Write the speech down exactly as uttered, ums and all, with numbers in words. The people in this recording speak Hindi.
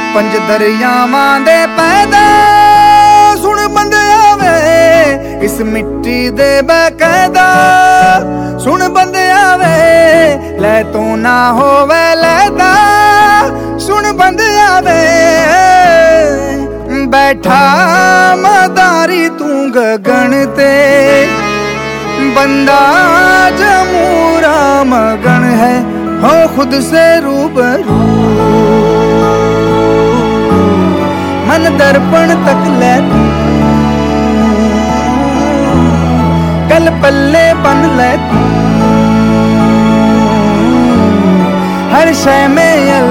पंज दरियावां दे पैदा सुन बंदिया वे इस मिट्टी दे बकायदा सुन बंदिया वे लै तो ना होवे लैदा सुन बंदिया वे बैठा मदारी तू गगन ते बंदा जमूरा मगन है हो खुद से रूबरू मन दर्पण तक ले तू कल पल्ले बन ले तू हर शय में